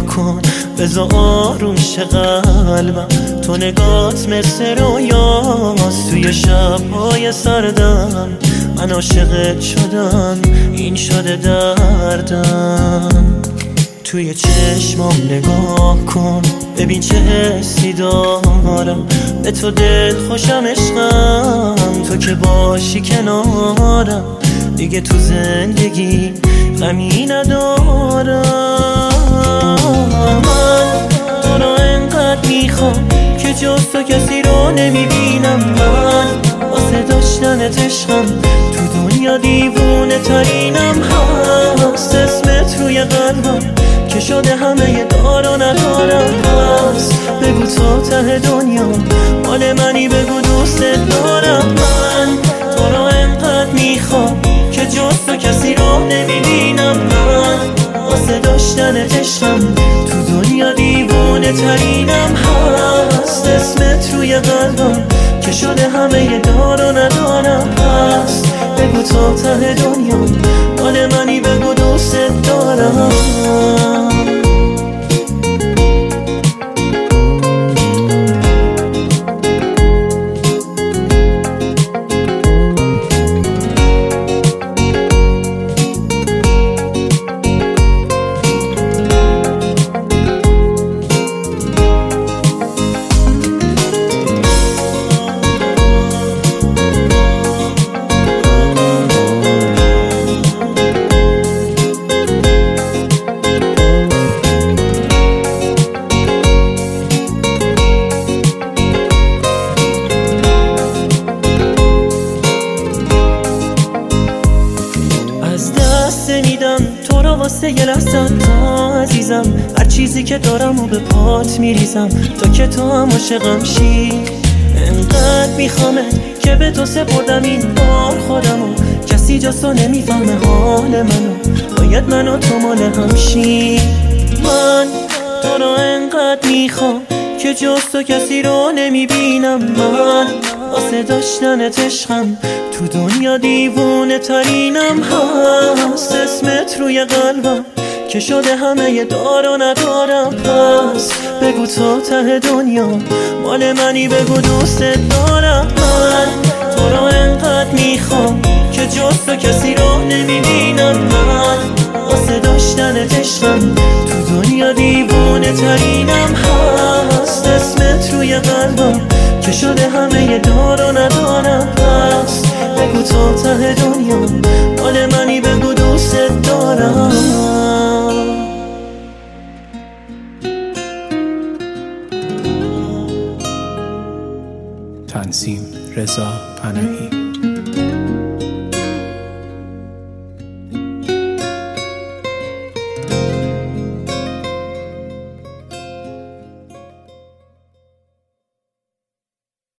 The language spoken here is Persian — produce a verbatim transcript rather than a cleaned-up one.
کن، بذار آروم شه قلبم. تو نگات مثل رویاست، توی شب‌های سردم من عاشقت شدم، این شده دردم. توی چشمام نگاه کن، ببین چه حسی دارم، به تو دل خوشم عشقم. تو که باشی کنارم دیگه تو زندگی غمی ندارم. من تو رو انقدر میخوام که جز تو کسی رو نمیبینم. من واسه داشتنت عشقم، تو دنیا دیوونه ترینم. هست اسمت روی قلبم که شده همه دار و ندارم. پس بگو تا ته دنیا مال منی، بگو دوست دارم. من تو رو انقدر میخوام که جز تو کسی رو نمیبینم. من واسه داشتنت عشقم، تو دنیا دیوونه ترینم. هست اسمت روی قلبم که شده همه دار و ندارم. پس بگو تا ته دنیا مال منی، بگو دوست دارم. میدم تو رو واسه یه لحظه تا عزیزم، هر چیزی که دارم و به پات میریزم تا که تو هم عاشقم شی. انقدر میخوامت که به تو سپردم این بار خودمو، کسی جز تو نمیفهمه حال منو، باید من و تو مال هم شی. من تو رو انقدر میخوام که جز تو کسی رو نمیبینم. من واسه داشتنت عشقم، تو دنیا دیوونه ترینم. هست اسمت روی قلبم که شده همه دار و ندارم. پس بگو تا ته دنیا مال منی، بگو دوست دارم. من تو رو انقدر میخوام که جز تو کسی رو نمیبینم. من واسه داشتنت عشقم، تو دنیا دیوونه ترینم. هست اسمت روی قلبم که شده همه دار و ندارم. پس بگو تا ته دنیا مال منی، بگو دوست دارم. تنظیم رضا پناهی.